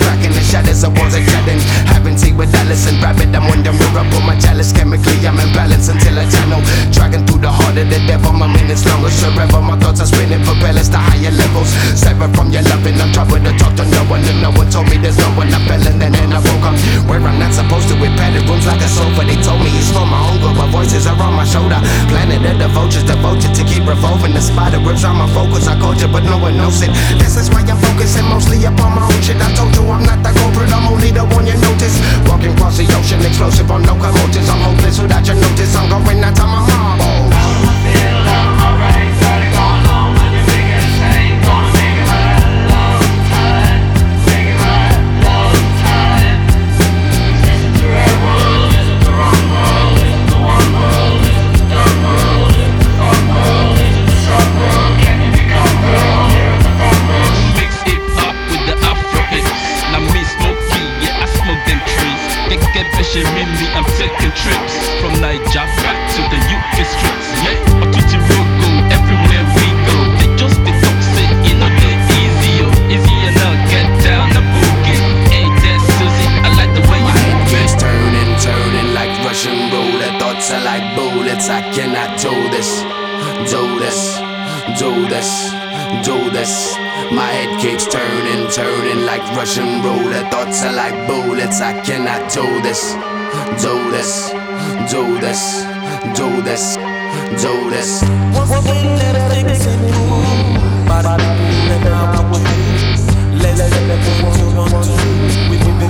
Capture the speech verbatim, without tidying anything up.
tracking the shadows I wasn't treading. Having tea with Alice and Rabbit, I'm wondering where I put my chalice. Chemically I'm in balance until I channel. Dragging through the heart of the devil, my minutes longer. Forever my thoughts are spinning, propellers to higher levels. Separate from your loving, I'm troubled to talk to no one. And no one told me there's no one. I fell and then I woke up where I'm not supposed to, with padded rooms like a sofa. They told me it's for my own good, but voices are on my shoulder. Planet of the vultures, the vulture to keep revolving. The spider webs on my focus, I called you but no one knows it. This is why I'm focusing mostly upon my own shit. I told you I'm not the culprit, I'm only the one you notice. Walking across the ocean, explosive on locomotives. I'm hopeless without your notice, I'm going out to my mom. Oh. I'm taking trips from Niger back to the U K streets. Yeah, up to Tirogo, everywhere we go. They just the talk say, you know they easy, yo, easy enough. Get down the boogie. Hey, there's Susie, I like the way you my move. head keeps turning, turning like Russian roulette. Thoughts are like bullets. I cannot do this, do this, do this, do this. My head keeps turning, turning like Russian roulette. Thoughts are like bullets. I cannot do this. Do this, do this, do this, do this. One thing that I think is cool, but I think that I want to. Let's let everyone want to. We will be